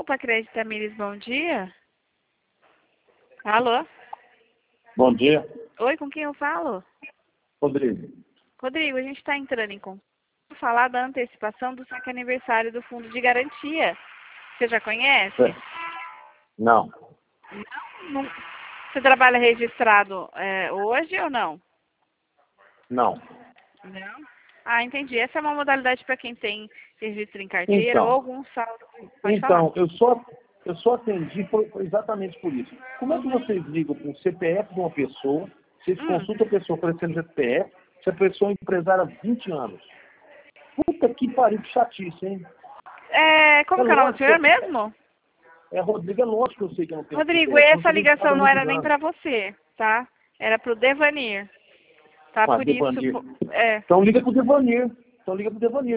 Opa, Crédito Tamires, bom dia. Alô? Bom dia, Oi, com quem eu falo? Rodrigo. Rodrigo, a gente está entrando em contato para falar da antecipação do saque aniversário do Fundo de Garantia. Você já conhece? Não, Não. Você trabalha registrado hoje ou não? não. Não? Ah, entendi. Essa é uma modalidade para quem tem registro em carteira ou algum saldo. Pode falar. Eu só atendi exatamente por isso. Como é que vocês ligam com o CPF de uma pessoa, vocês consultam a pessoa oferecendo CPF, se a pessoa é empresária há 20 anos? Puta que pariu, que chatice, hein? Como que é o nome do senhor mesmo? É Rodrigo, é lógico que eu sei que eu não tenho Rodrigo, CPF. essa ligação não era nem para para você, tá? Era para o Devanir. Tá? Por Devanir. isso. Então liga pro Devanir.